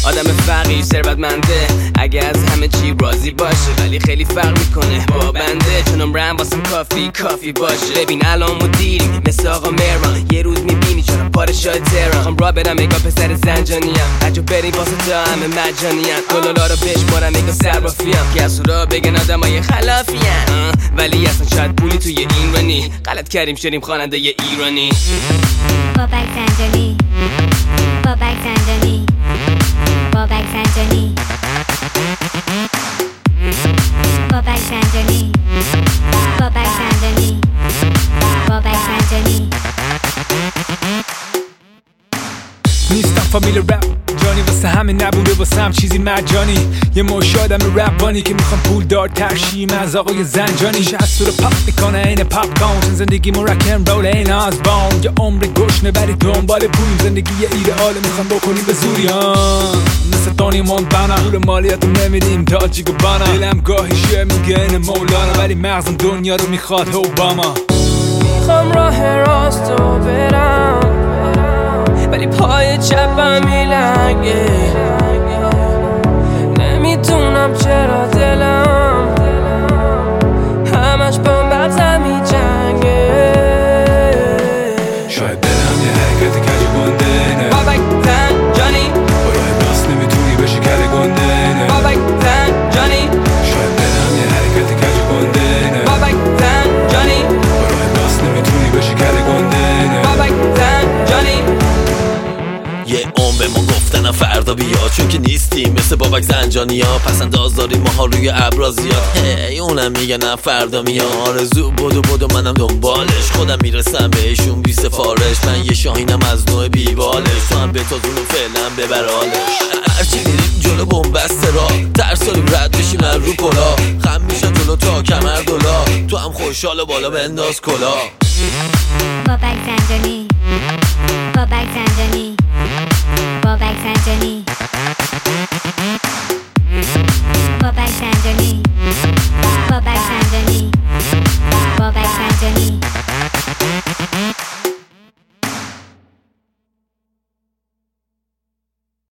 آدم فقیر ثروتمنده اگه از همه چی راضی باشه، ولی خیلی فرق میکنه با بنده، چون عمرم واسم کافی باشه. ببین الان مدیری مثل آقا مهران، یه روز میبینی چرا پادشاه تهران. خواهم را برم اگه پسر زنجانیم، هرجا بریم واسه تا همه مجانیم. دلالا رو بشمارم اگه صرافیم، که از را بگن آدمای خلافیم، ولی اصلا شاید پولی توی ایرانی. غلط کردیم شدیم خواننده ی ایرانی. بابک زنجانی، بابک زنجانی، بابک زنجانی، بابک زنجانی، بابک زنجانی، بابک زنجانی. نیستم فامیل رپ جانی، واسه همه نبوده واسه هم چیزی مجانی. یه مش آدم رپانی که میخوام پول دار ترشیم از آقای زنجانی. شهست رو پاپ میکنه این پاپ کون، زندگی مو رکن رول این آزبان. یه عمر گشنه بری دنبال پولیم، زندگی یه ایدئاله میخوام بکنیم به زوری. مثل تونی مونتانا پول مالیاتو نمیدیم تاجیک و بانا. دلم گاهی شیه میگه این مولانا، ولی مغزم دنیا رو میخواد اوباما. میخوام راه راستو برم ولی پای چپم میلنگه، نمیدونم چرا دلم همش با مغزم میجنگه. شاید برم یه حرکت کج گنده نه، بابک زنجانی باید راست نمیتونی بشی کل گنده نه. بابک زنجانی شاید برم یه حرکت کج گنده نه، بابک زنجانی باید راست نمیتونی بشی کل گنده نه. بابک زنجانی. یه عمر به ما گفتن فردا بیا، چون که نیستیم مثل بابک زنجانی ها. پس انداز داریم ماها روی ابرازیات، هی اونم میگه نه فردا میام. آرزو بدو منم دنبالش، خودم میرسم بهشون بی سفارش. من یه شاهینم از نوع بیبالش، تو هم بتازونو فعلا ببرالش. هرچی میریم جلو بومبست را ترس داریم رد بشیم از رو پلا. خم میشن جلو تا کمر دولا، تو هم خوشحال بالا بنداز کلا. بابک زنجانی، بابک زنجانی، بابک زنجانی.